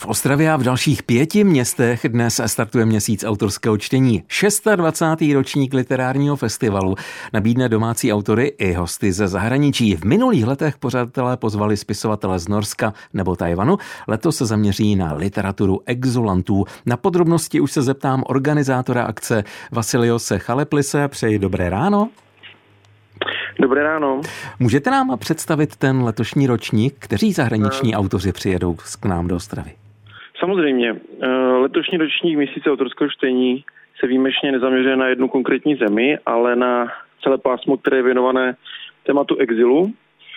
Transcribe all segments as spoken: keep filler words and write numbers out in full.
V Ostravě a v dalších pěti městech dnes startuje měsíc autorského čtení. dvacátý šestý ročník literárního festivalu nabídne domácí autory i hosty ze zahraničí. V minulých letech pořadatelé pozvali spisovatele z Norska nebo Tajvanu. Letos se zaměří na literaturu exulantů. Na podrobnosti už se zeptám organizátora akce Vasiliose Chaleplise. Přeji dobré ráno. Dobré ráno. Můžete nám představit ten letošní ročník? Kteří zahraniční autoři přijedou k nám do Ostravy? Samozřejmě. Letošní ročník měsíce autorského čtení se výjimečně nezaměřuje na jednu konkrétní zemi, ale na celé pásmo, které je věnované tématu exilu.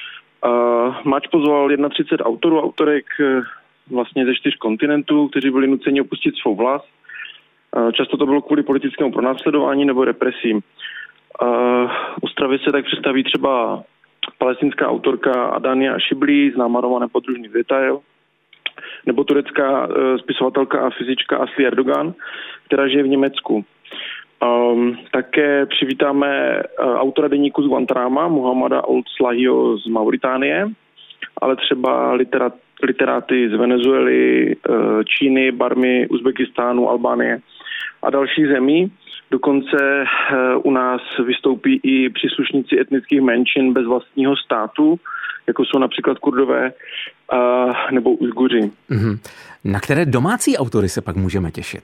Mač pozval třicet jedna autorů, autorek vlastně ze čtyř kontinentů, kteří byli nuceni opustit svou vlast. Často to bylo kvůli politickému pronásledování nebo represím. Uh, Ostravě se tak představí třeba palestinská autorka Adania Shibli, známá romanem Podružný detail, nebo turecká uh, spisovatelka a fyzička Asli Erdogan, která žije v Německu. Um, také přivítáme uh, autora deníku z Guantanama, Muhammada Ould Slahiho z Mauritánie, ale třeba literat, literáty z Venezuely, uh, Číny, Barmy, Uzbekistánu, Albánie a dalších zemí. Dokonce u nás vystoupí i příslušníci etnických menšin bez vlastního státu, jako jsou například Kurdové nebo Ujguři. Mm-hmm. Na které domácí autory se pak můžeme těšit?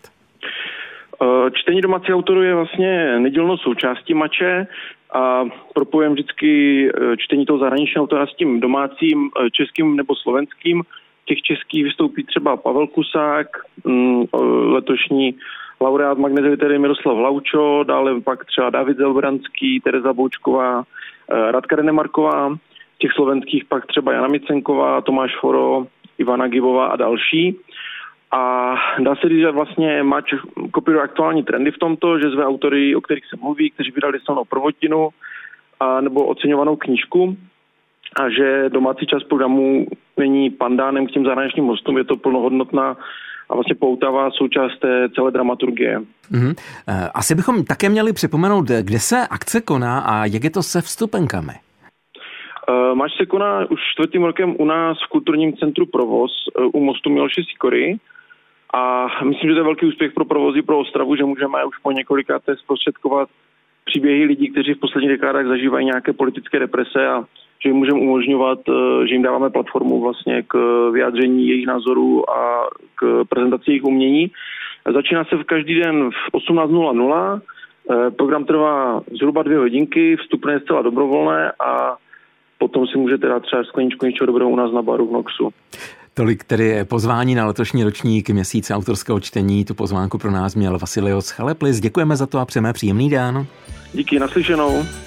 Čtení domácích autorů je vlastně nedílnou součástí Mače a propojujeme vždycky čtení toho zahraničního autora s tím domácím, českým nebo slovenským. Těch českých vystoupí třeba Pavel Kusák, letošní laureát Magnezy litery Miroslav Laučo, dále pak třeba David Zelbranský, Tereza Boučková, Radka Renemarková, těch slovenských pak třeba Jana Micenková, Tomáš Foro, Ivana Gibová a další. A dá se říct, že vlastně Mač kopíruje aktuální trendy v tomto, že zve autory, o kterých se mluví, kteří vydali silnou prvotinu a nebo oceňovanou knížku a že domácí část programu není pandánem k těm zahraničním hostům, je to plnohodnotná a vlastně poutavá součást té celé dramaturgie. Mm-hmm. Asi bychom také měli připomenout, kde se akce koná a jak je to se vstupenkami. Uh, Mač se koná už čtvrtým rokem u nás v kulturním centru Provoz uh, u mostu Miloše Sikory a myslím, že to je velký úspěch pro Provozy, pro Ostravu, že můžeme už po několikáté zprostředkovat příběhy lidí, kteří v posledních dekádách zažívají nějaké politické represe a že jim můžeme umožňovat, že jim dáváme platformu vlastně k vyjádření jejich názorů a k prezentaci jejich umění. Začíná se v každý den v osmnáct nula nula, program trvá zhruba dvě hodinky, vstupné je zcela dobrovolné a potom si můžete dát třeba skleničku něčeho dobrého u nás na baru v Noxu. Tolik tedy pozvání na letošní ročník měsíce autorského čtení. Tu pozvánku pro nás měl Vasilios Chaleplis. Děkujeme za to a přejeme příjemný den. Díky, naslyšenou.